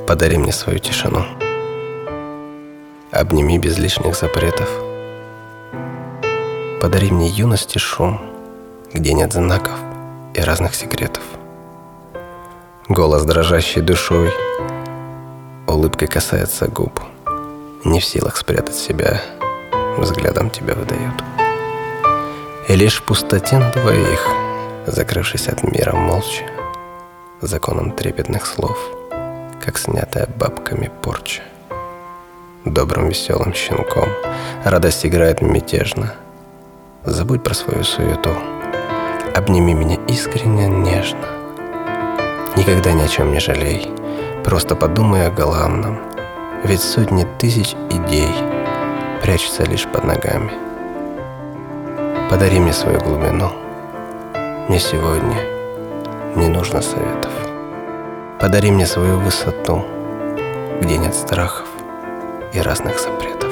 Подари мне свою тишину. Обними без лишних запретов. Подари мне юность и шум, где нет знаков и разных секретов. Голос, дрожащий душой, улыбкой касается губ. Не в силах спрятать себя, взглядом тебя выдают. И лишь в пустоте на двоих, закрывшись от мира молча, законом трепетных слов, как снятая бабками порча. Добрым веселым щенком радость играет мятежно. Забудь про свою суету, обними меня искренне, нежно. Никогда ни о чем не жалей, просто подумай о главном, ведь сотни тысяч идей прячутся лишь под ногами. Подари мне свою глубину, мне сегодня не нужно советов. Подари мне свою высоту, где нет страхов и разных запретов.